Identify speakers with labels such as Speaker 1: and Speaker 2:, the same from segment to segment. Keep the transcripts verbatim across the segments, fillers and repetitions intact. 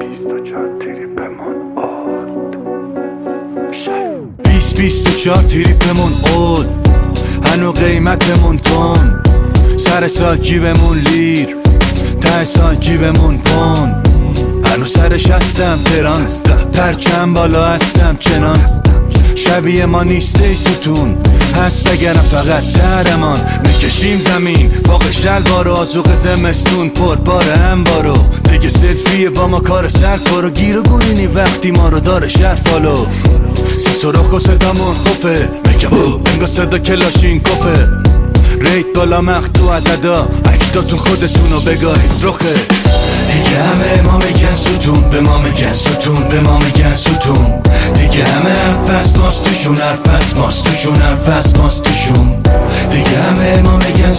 Speaker 1: بیست بیست و چهار تریپمون اول، هنو قیمتمون تون، سر سال جیبمون لیر، ته سال جیبمون پون، هنو سرش هستم تران، پرچم بالا هستم چنان، شبیه ما نیسته ستون هست اگرم فقط درمان، میکشیم زمین فوق شلوار و آزوق زمستون پر باره هم بارو، دیگه سلفیه با ما کار سر کارو، گیر و گورینی وقتی ما رو داره شهر فالو، سی سراخ و صدامون خوفه، میگم انگا صدا کلاشین کفه، ریت بالا مخدو عددا، اکتاتون خودتونو بگاهید رخه، دیگه همه ما میگن ستون، به ما میگن ستون، به ما میگن ستون، دیگه همه حرف است ماست توشون، حرف است ماست توشون، حرف است ماست توشون، دیگه همه ما میگن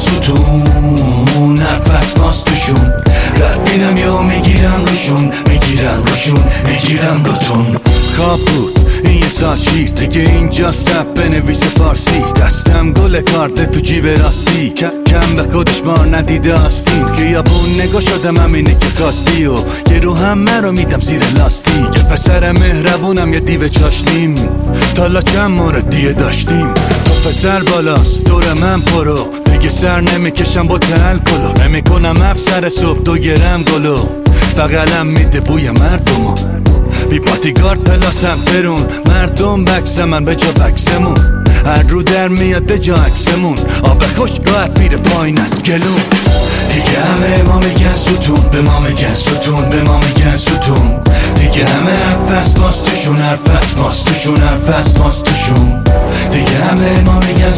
Speaker 1: ستون، حرف است ماست توشون، رد بینم یا میگیرم روشون، میگیرم روشون، میگیرم روتون. خواب بود این یه ساعت شیر، دیگه اینجا سب بنویس فارسی، دستم گل کارت تو جیب راستی، کم به خودش بار ندیده آستین، خیابون نگاه شدم همینه که کاستی و یه رو همه رو میدم زیر لاستی، یه پسر مهربونم یه دیو چاشنیم، تالا چند مورد دیگه داشتیم، تو پسر بالاست دور من پرو، دیگه سر نمیکشم با تل کلو، نمیکنم افسر صبح دو گرم گلو، بغلم میده بوی مردمو، بی پاتیگار پلاسم فرون، مردم بکسم من به جا بکسمون، هر رو در میاد جا عکسمون، آب خوش راحت میره پایین از گلون، دیگه همه ما میگن ستون، به ما میگن ستون، به ما میگن ستون، دیگه همه حرف است ماست توشون، حرف است ماست توشون، حرف است ماست توشون، دیگه همه ما میگن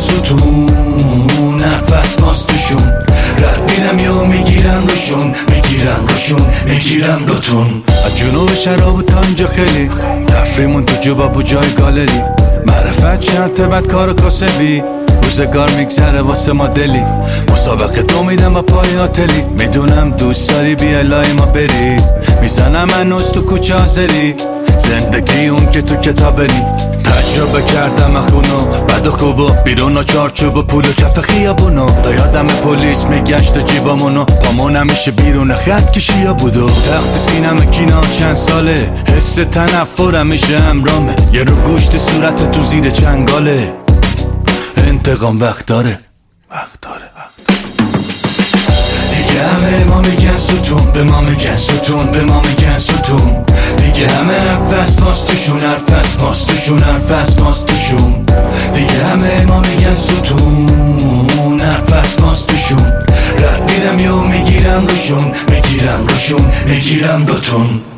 Speaker 1: ستون، حرف است ماست توشون، رد میرم یا میگیرم روشون، میگیرم روشون، میگیرم روتون، از جنوب شراب و تانجا خیلی تفریمون تو جوبا و جای گالری، معرفت شرطه بد کار و کاسبی، روزگار میگذره واسه ما دلی، مسابقه تو میدم با پای آتلی، میدونم دوست داری بیا لای ما بری، میزنم هنوز تو کوچه آزری، زندگی اون که تو کتابری، تجربه کردم اخونو بد و خوبو، بیرون و چارچوب و پول و کف خیابونو، تا یادم پلیس میگشت و جیبامونو، پامون همیشه بیرون خط کشیا بودو، تخت سینم کینا چند ساله، حس تنفر همیشه همرامه، یه رو گوشت صورت تو زیر چنگاله، انتقام وقت داره وقت داره وقت دیگه همه ما میگن ستون، به ما میگن ستون، به ما میگن ستون، دیگه همه حرف است ماست توشون، حرف است ماست توشون، حرف است ماست توشون، دیگه همه ما میگن ستون، حرف است ماست توشون، رد میرم یا میگیرم روشون، میگیرم روشون، میگیرم روتون.